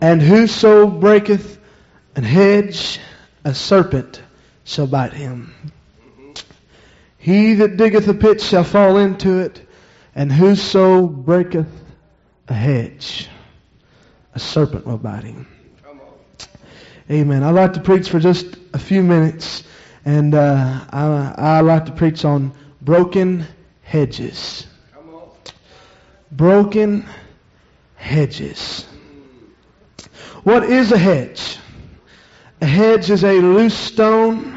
And whoso breaketh an hedge, a serpent shall bite him. He that diggeth a pit shall fall into it, and whoso breaketh a hedge, a serpent will bite him. Amen. I'd like to preach for just a few minutes, and I like to preach on broken hedges. Broken hedges. What is a hedge? A hedge is a loose stone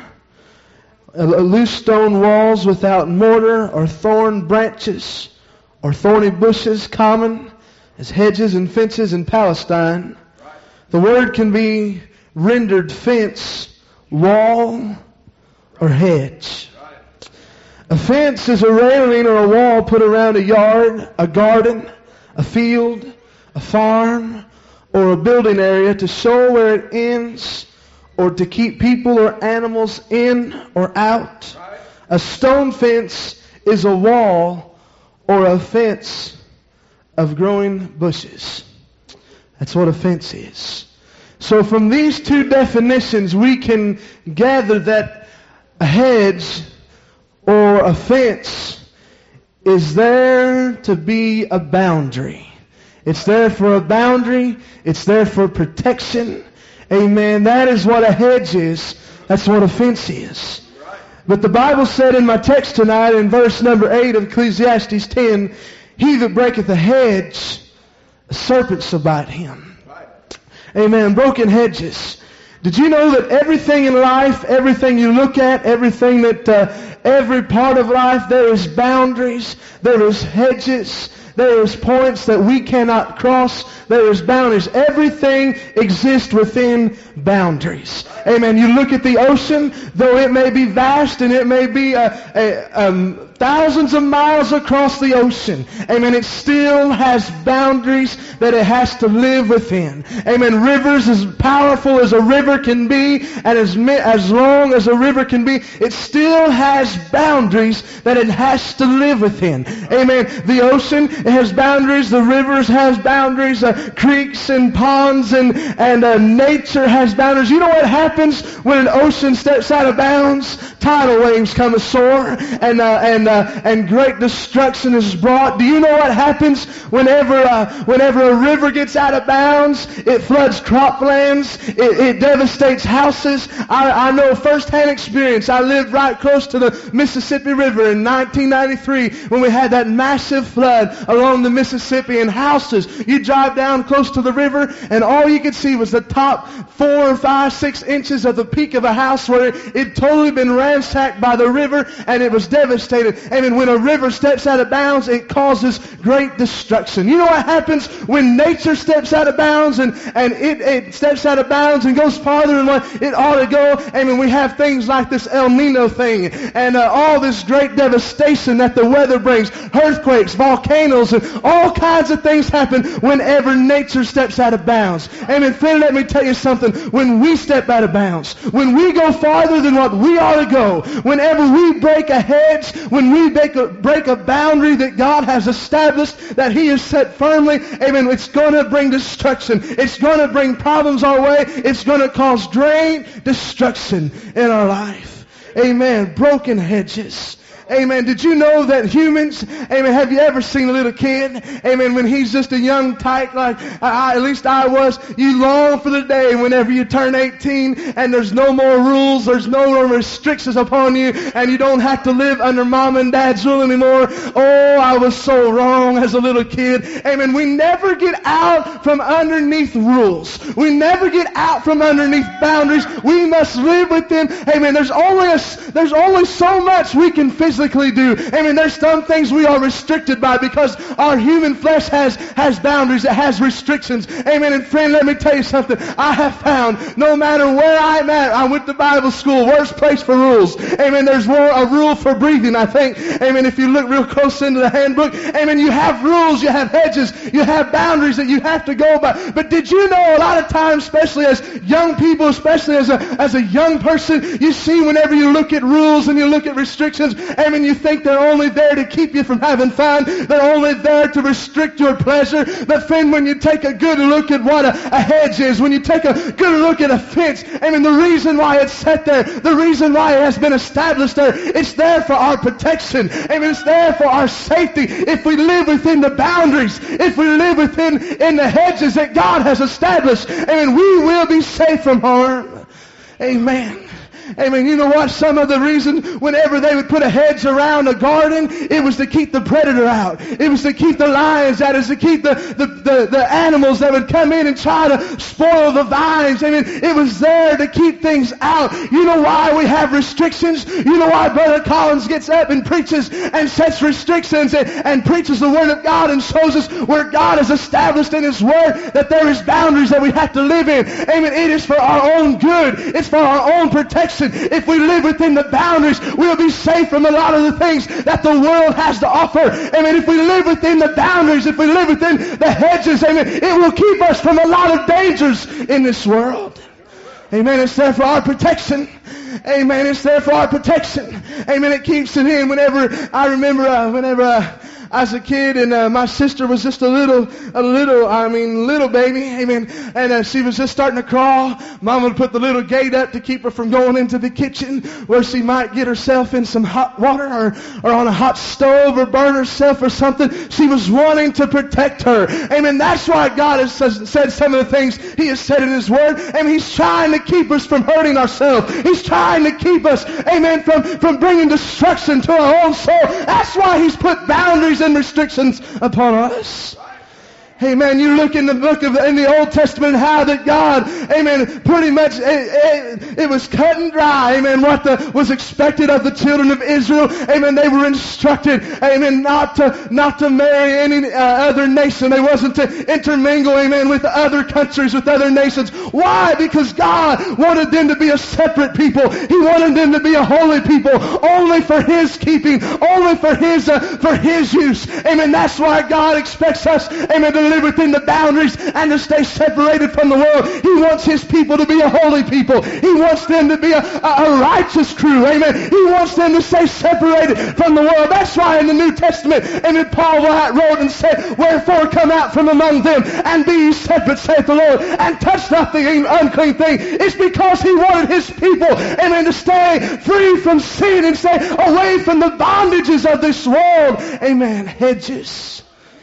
walls without mortar or thorn branches or thorny bushes, common as hedges and fences in Palestine. The word can be rendered fence, wall, or hedge. A fence is a railing or a wall put around a yard, a garden, a field, a farm, or a building area to show where it ends or to keep people or animals in or out. A stone fence is a wall or a fence of growing bushes. That's what a fence is. So from these two definitions, we can gather that a hedge or a fence is there to be a boundary. It's there for a boundary. It's there for protection. Amen. That is what a hedge is. That's what a fence is. But the Bible said in my text tonight in verse number 8 of Ecclesiastes 10, he that breaketh a hedge, a serpent shall bite him. Amen. Broken hedges. Did you know that everything in life, everything you look at, everything that, every part of life, there is boundaries, there is hedges, there is points that we cannot cross. There is boundaries. Everything exists within boundaries. Amen. You look at the ocean, though it may be vast and it may be thousands of miles across the ocean. Amen. It still has boundaries that it has to live within. Amen. Rivers, as powerful as a river can be, and as long as a river can be, it still has boundaries that it has to live within. Amen. The ocean, it has boundaries. The rivers has boundaries. Creeks and ponds and nature has boundaries. You know what happens when an ocean steps out of bounds? Tidal waves come ashore and great destruction is brought. Do you know what happens whenever a river gets out of bounds? It floods croplands. It devastates houses. I know firsthand experience. I lived right close to the Mississippi River in 1993 when we had that massive flood along the Mississippi, and houses, you drive down close to the river and all you could see was the top 4, 5, 6 inches of the peak of a house where it totally been ransacked by the river and it was devastated. And when a river steps out of bounds, it causes great destruction. You know what happens when nature steps out of bounds and it steps out of bounds and goes farther than what it ought to go? And we have things like this El Nino thing and all this great devastation that the weather brings, earthquakes, volcanoes, and all kinds of things happen whenever nature steps out of bounds. Amen. Friend, let me tell you something. When we step out of bounds, when we go farther than what we ought to go, whenever we break a hedge, when we break a boundary that God has established, that He has set firmly, amen, it's going to bring destruction. It's going to bring problems our way. It's going to cause great destruction in our life. Amen. Broken hedges. Amen. Did you know that humans, amen, have you ever seen a little kid, amen, when he's just a young tyke like at least I was, you long for the day whenever you turn 18 and there's no more rules, there's no more restrictions upon you, and you don't have to live under mom and dad's rule anymore. Oh, I was so wrong as a little kid. Amen. We never get out from underneath rules. We never get out from underneath boundaries. We must live within, amen, there's only so much we can physically do. Amen. There's some things we are restricted by because our human flesh has boundaries, it has restrictions. Amen. And friend, let me tell you something. I have found no matter where I'm at, I went to Bible school, worst place for rules. Amen. There's a rule for breathing, I think. Amen. If you look real close into the handbook, amen, you have rules, you have hedges, you have boundaries that you have to go by. But did you know a lot of times, especially as young people, especially as a young person, you see whenever you look at rules and you look at restrictions, Amen. You think they're only there to keep you from having fun. They're only there to restrict your pleasure. But friend, when you take a good look at what a hedge is, when you take a good look at a fence, amen, the reason why it's set there, the reason why it has been established there, it's there for our protection. Amen. It's there for our safety. If we live within the boundaries, if we live in the hedges that God has established, amen, we will be safe from harm. Amen. Amen. You know what? Some of the reason whenever they would put a hedge around a garden, it was to keep the predator out. It was to keep the lions out. It was to keep the animals that would come in and try to spoil the vines. Amen. It was there to keep things out. You know why we have restrictions? You know why Brother Collins gets up and preaches and sets restrictions and preaches the Word of God and shows us where God has established in His Word that there is boundaries that we have to live in. Amen. It is for our own good. It's for our own protection. If we live within the boundaries, we'll be safe from a lot of the things that the world has to offer. Amen. If we live within the boundaries, if we live within the hedges, amen, it will keep us from a lot of dangers in this world. Amen. It's there for our protection. Amen. It's there for our protection. Amen. It keeps it in. Whenever I remember, I was a kid and my sister was just a little baby. Amen. And she was just starting to crawl. Mom would put the little gate up to keep her from going into the kitchen where she might get herself in some hot water or on a hot stove or burn herself or something. She was wanting to protect her. Amen. That's why God has said some of the things He has said in His Word. Amen. He's trying to keep us from hurting ourselves. He's trying to keep us, amen, from bringing destruction to our own soul. That's why He's put boundaries and restrictions upon us. Amen. You look in the book in the Old Testament how that God, amen, pretty much it was cut and dry, amen, what was expected of the children of Israel. Amen. They were instructed, amen, not to marry any other nation. They wasn't to intermingle, amen, with other countries, with other nations. Why? Because God wanted them to be a separate people. He wanted them to be a holy people, only for His keeping, only for His use. Amen. That's why God expects us, amen, to live within the boundaries and to stay separated from the world. He wants His people to be a holy people. He wants them to be a righteous crew. Amen. He wants them to stay separated from the world. That's why in the New Testament, amen, Paul wrote and said, "Wherefore come out from among them and be ye separate, saith the Lord, and touch not the unclean thing." It's because He wanted His people, amen, to stay free from sin and stay away from the bondages of this world. Amen. Hedges.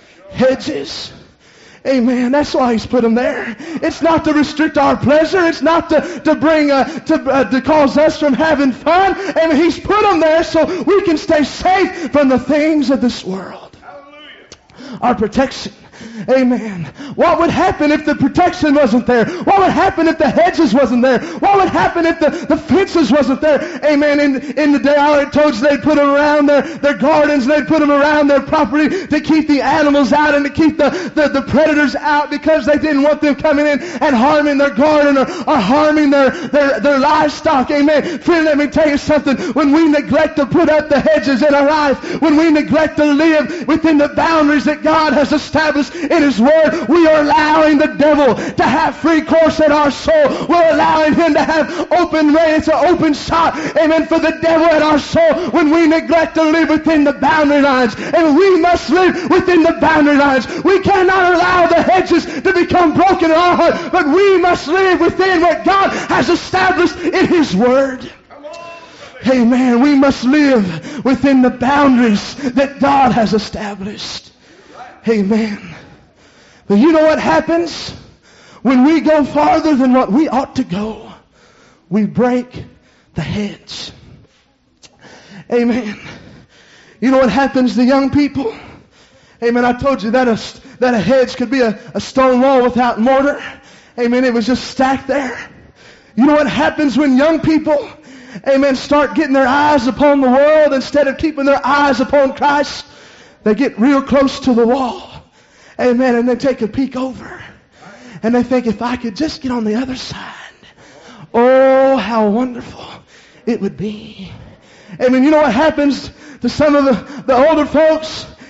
Amen. That's why He's put them there. It's not to restrict our pleasure. It's not to bring to cause us from having fun. Amen. He's put them there so we can stay safe from the things of this world. Hallelujah. Our protection. Amen. What would happen if the protection wasn't there? What would happen if the hedges wasn't there? What would happen if the fences wasn't there? Amen. In the day, I already told you they'd put them around their gardens, and they'd put them around their property to keep the animals out and to keep the predators out, because they didn't want them coming in and harming their garden or harming their livestock. Amen. Friend, let me tell you something. When we neglect to put up the hedges in our life, when we neglect to live within the boundaries that God has established in His Word, we are allowing the devil to have free course in our soul. We're allowing him to have open range, an open shot, amen, for the devil in our soul when we neglect to live within the boundary lines. And we must live within the boundary lines. We cannot allow the hedges to become broken in our heart, but we must live within what God has established in His Word. Amen. We must live within the boundaries that God has established. Amen. But you know what happens? When we go farther than what we ought to go, we break the hedge. Amen. You know what happens to young people? Amen. I told you that a hedge could be a stone wall without mortar. Amen. It was just stacked there. You know what happens when young people, amen, start getting their eyes upon the world instead of keeping their eyes upon Christ? They get real close to the wall. Amen. And they take a peek over. And they think, if I could just get on the other side, oh, how wonderful it would be. Amen. You know what happens to some of the older folks?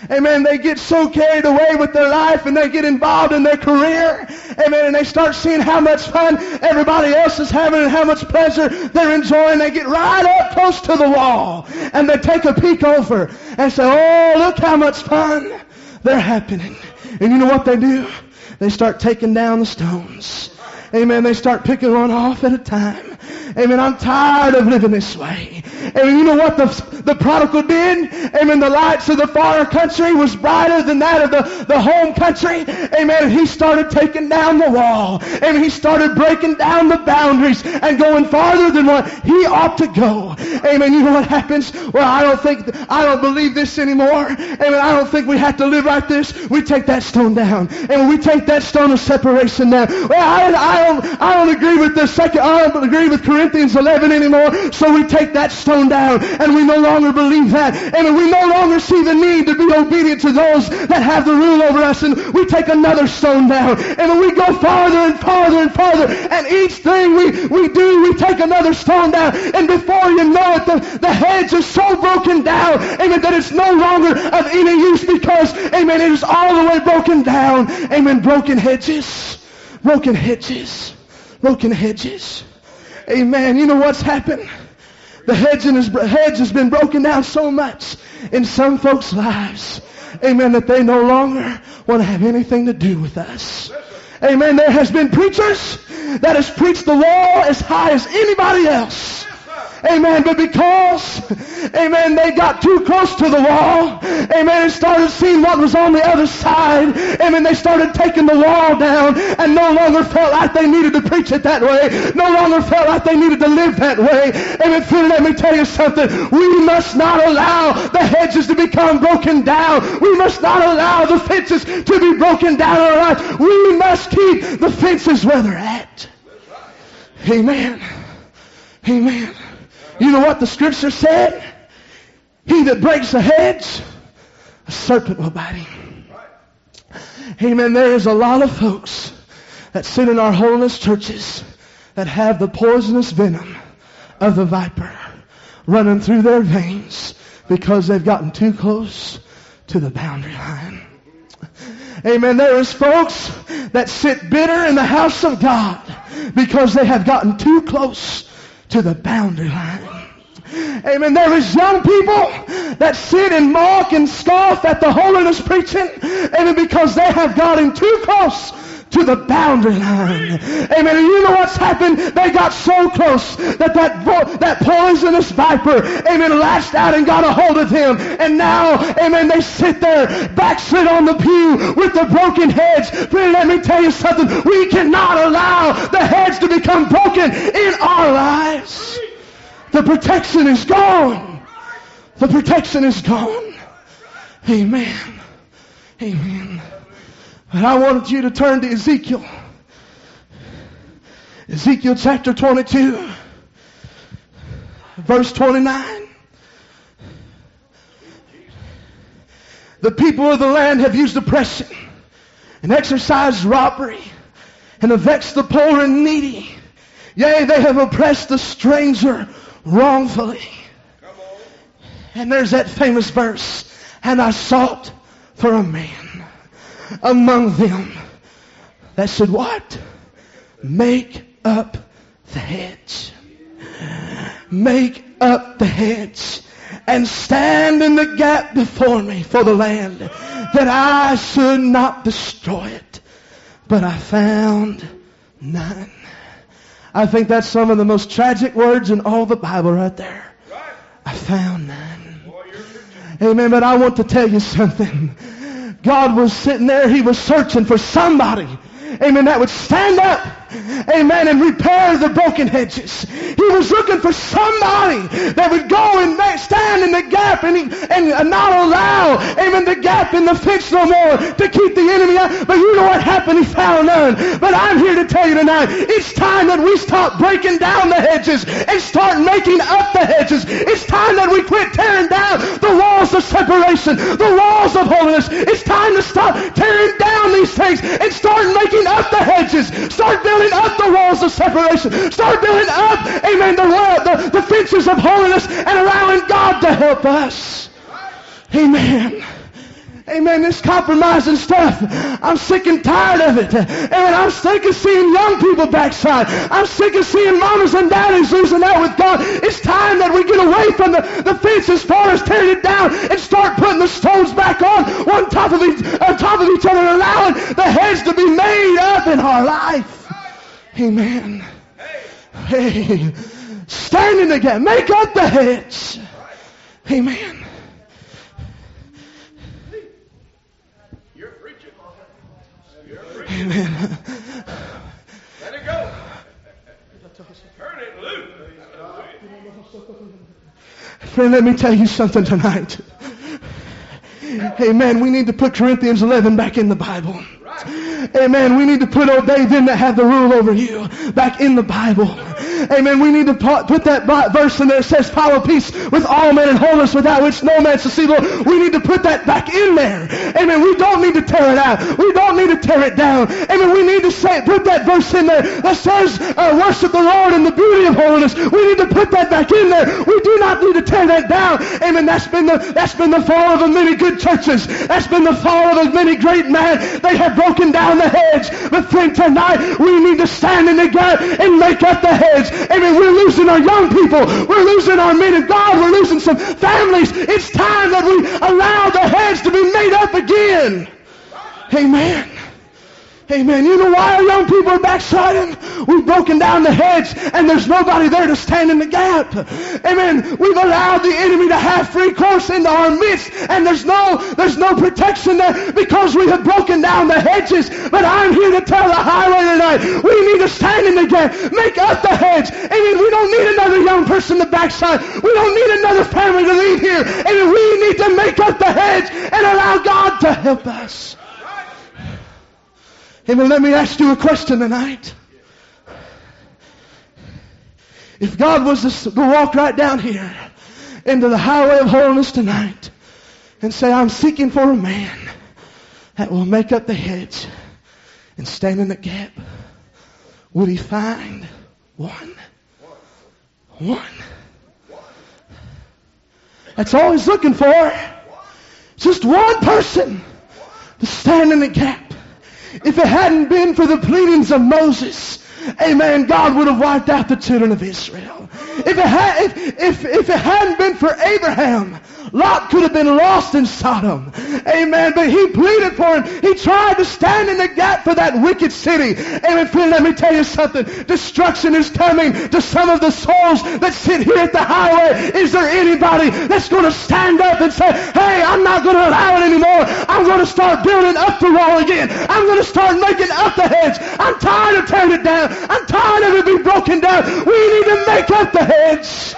Amen. They get so carried away with their life and they get involved in their career. Amen. And they start seeing how much fun everybody else is having and how much pleasure they're enjoying. They get right up close to the wall and they take a peek over and say, oh, look how much fun they're happening. And you know what they do? They start taking down the stones. Amen. They start picking one off at a time. Amen. I'm tired of living this way. Amen. You know what the prodigal did? Amen. The lights of the far country was brighter than that of the home country. Amen. He started taking down the wall. Amen. He started breaking down the boundaries and going farther than what he ought to go. Amen. You know what happens? Well, I don't believe this anymore. Amen. I don't think we have to live like this. We take that stone down. And we take that stone of separation down. Well, I don't agree with I don't agree with Corinthians 11 anymore, so we take that stone down, and we no longer believe that, and we no longer see the need to be obedient to those that have the rule over us, and we take another stone down, and we go farther and farther and farther, and each thing we do, we take another stone down, and before you know it, the hedge is so broken down, amen, that it's no longer of any use because, amen, it is all the way broken down, amen, broken hedges. Broken hedges. Broken hedges. Amen. You know what's happened? The hedge has been broken down so much in some folks' lives. Amen. That they no longer want to have anything to do with us. Amen. There has been preachers that has preached the law as high as anybody else. Amen. But because, amen, they got too close to the wall, amen, and started seeing what was on the other side, amen, they started taking the wall down and no longer felt like they needed to preach it that way, no longer felt like they needed to live that way. Amen. Friend, let me tell you something. We must not allow the hedges to become broken down. We must not allow the fences to be broken down in our life. We must keep the fences where they're at. Amen. Amen. You know what the scripture said? He that breaks a hedge, a serpent will bite him. Amen. There is a lot of folks that sit in our holiness churches that have the poisonous venom of the viper running through their veins because they've gotten too close to the boundary line. Amen. There is folks that sit bitter in the house of God because they have gotten too close to the boundary line. Amen. There is young people that sit and mock and scoff at the holiness preaching. Amen. Because they have gotten too close to the boundary line. Amen. And you know what's happened? They got so close that poisonous viper, amen, lashed out and got a hold of them. And now, amen, they sit there backslid on the pew with the broken hedge. Friend, let me tell you something. We cannot allow the hedge to become broken in our lives. The protection is gone. The protection is gone. Amen. Amen. But I wanted you to turn to Ezekiel. Ezekiel chapter 22, verse 29. The people of the land have used oppression and exercised robbery and have vexed the poor and needy. Yea, they have oppressed the stranger wrongfully. And there's that famous verse. And I sought for a man among them that should what? Make up the hedge. Make up the hedge and stand in the gap before me for the land, that I should not destroy it. But I found none. I think that's some of the most tragic words in all the Bible right there. I found none. Amen. But I want to tell you something. God was sitting there. He was searching for somebody, amen, that would stand up, amen, and repair the broken hedges. He was looking for somebody that would go and stand in the gap and not allow, amen, the gap in the fence no more to keep the enemy out. But you know what happened? He found none. But I'm here to tell you tonight, it's time that we stop breaking down the hedges and start making up the hedges. It's time that we quit tearing down the walls of separation, the walls of holiness. It's time to stop tearing down these things and start making up the hedges. Start building up the walls of separation. Start building up, amen, the fences of holiness and allowing God to help us. Amen. Amen. This compromising stuff, I'm sick and tired of it. Amen. I'm sick of seeing young people backslide. I'm sick of seeing mamas and daddies losing out with God. It's time that we get away from the fence as far as tearing it down and start putting the stones back on top of each other and allowing the hedge to be made up in our life. Amen. Hey, standing together. Make up the hedge. Amen. Amen. Let it go. Turn it loose. Friend, let me tell you something tonight. Amen. We need to put Corinthians 11 back in the Bible. Amen. We need to put old they them that have the rule over you back in the Bible. Amen. We need to put that verse in there that says follow peace with all men and wholeness without which no man shall see the Lord. We need to put that back in there. Amen. We don't need to tear it out. We don't need to tear it down. Amen. We need to put that verse in there that says worship the Lord in the beauty of holiness. We need to put that back in there. We do not need to tear that down. Amen. That's been the fall of many good churches. That's been the fall of many great men. They have broken down the hedge. But friend, tonight we need to stand in the gap and make up the hedge. Amen. We're losing our young people. We're losing our men of God. We're losing some families. It's time that we allow the hedge to be made up again. Amen. Amen. You know why our young people are backsliding? We've broken down the hedge and there's nobody there to stand in the gap. Amen. We've allowed the enemy to have free course into our midst and there's no protection there because we have broken down the hedges. But I'm here to tell the highway tonight, we need to stand in the gap. Make up the hedge. Amen. We don't need another young person to backslide. We don't need another family to leave here. Amen. We need to make up the hedge and allow God to help us. Amen. Let me ask you a question tonight. If God was to walk right down here into the highway of holiness tonight and say, I'm seeking for a man that will make up the hedge and stand in the gap, would he find one? One. That's all he's looking for. Just one person to stand in the gap. If it hadn't been for the pleadings of Moses, amen, God would have wiped out the children of Israel. If it hadn't been for Abraham, Lot could have been lost in Sodom. Amen. But he pleaded for him. He tried to stand in the gap for that wicked city. Amen. Friend, let me tell you something. Destruction is coming to some of the souls that sit here at the highway. Is there anybody that's going to stand up and say, hey, I'm not going to allow it anymore. I'm going to start building up the wall again. I'm going to start making up the hedge. I'm tired of tearing it down. I'm tired of it being broken down. We need to make up the hedge.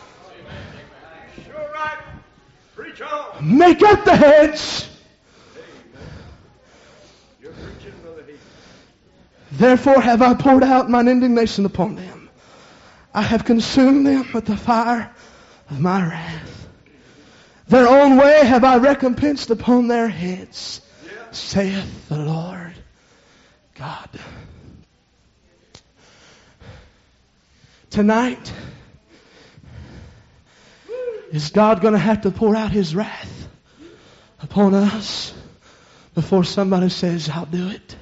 Make up the hedge. Therefore have I poured out mine indignation upon them. I have consumed them with the fire of my wrath. Their own way have I recompensed upon their heads, saith the Lord God. Tonight, is God going to have to pour out His wrath upon us before somebody says, I'll do it?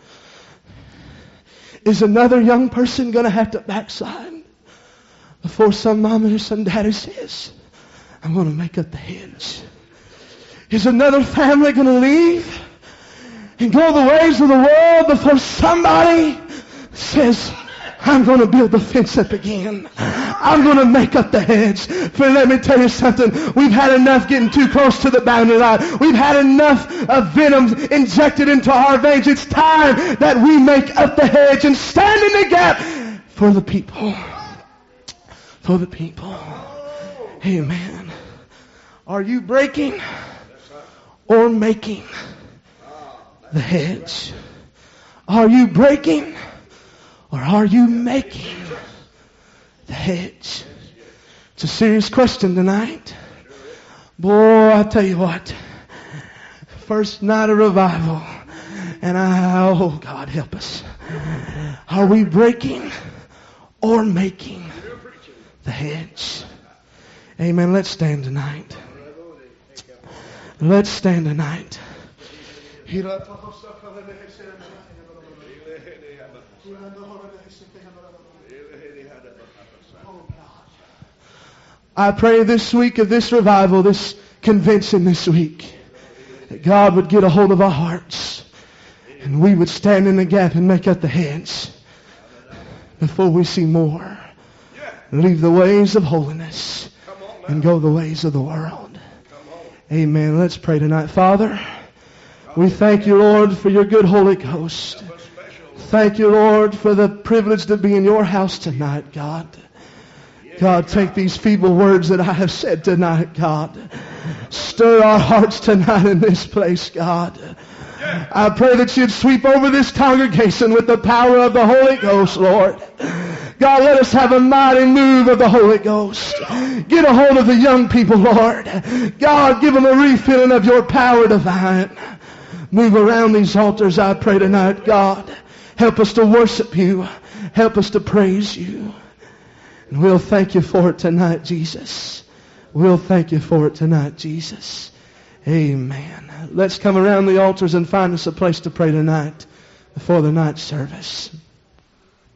Is another young person going to have to backslide before some mama or some daddy says, I'm going to make up the hedge? Is another family going to leave and go the ways of the world before somebody says, I'm going to build the fence up again. I'm going to make up the hedge. Friend, let me tell you something. We've had enough getting too close to the boundary line. We've had enough of venom injected into our veins. It's time that we make up the hedge and stand in the gap for the people. For the people. Amen. Are you breaking or making the hedge? Are you breaking or are you making the hedge? It's a serious question tonight. Boy, I tell you what. First night of revival. And oh God help us. Are we breaking or making the hedge? Amen. Let's stand tonight. Let's stand tonight. I pray this week of this revival, this convention this week, that God would get a hold of our hearts and we would stand in the gap and make up the heads before we see more. Leave the ways of holiness and go the ways of the world. Amen. Let's pray tonight. Father, we thank you, Lord, for your good Holy Ghost. Thank you, Lord, for the privilege to be in your house tonight, God. God, take these feeble words that I have said tonight, God. Stir our hearts tonight in this place, God. I pray that you'd sweep over this congregation with the power of the Holy Ghost, Lord. God, let us have a mighty move of the Holy Ghost. Get a hold of the young people, Lord. God, give them a refilling of your power divine. Move around these altars, I pray tonight, God. Help us to worship you. Help us to praise you. And we'll thank you for it tonight, Jesus. We'll thank you for it tonight, Jesus. Amen. Let's come around the altars and find us a place to pray tonight before the night service.